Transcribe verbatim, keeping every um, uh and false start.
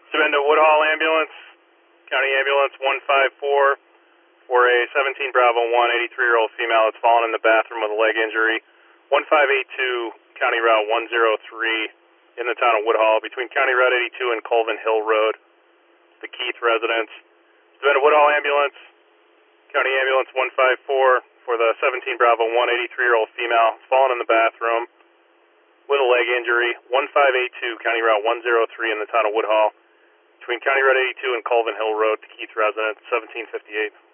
Sabendo Woodhall Ambulance, County Ambulance one five four for a seventeen Bravo one, eighty-three-year-old female that's fallen in the bathroom with a leg injury. one five eight two, County Route one oh three in the town of Woodhall between County Route eighty-two and Colvin Hill Road, the Keith residence. Sabendo Woodhall Ambulance, County Ambulance one five four for the seventeen Bravo one, eighty-three-year-old female fallen in the bathroom with a leg injury. one five eight two, County Route one oh three in the town of Woodhall between County Route eighty-two and Colvin Hill Road, the Keith residence, seventeen fifty-eight.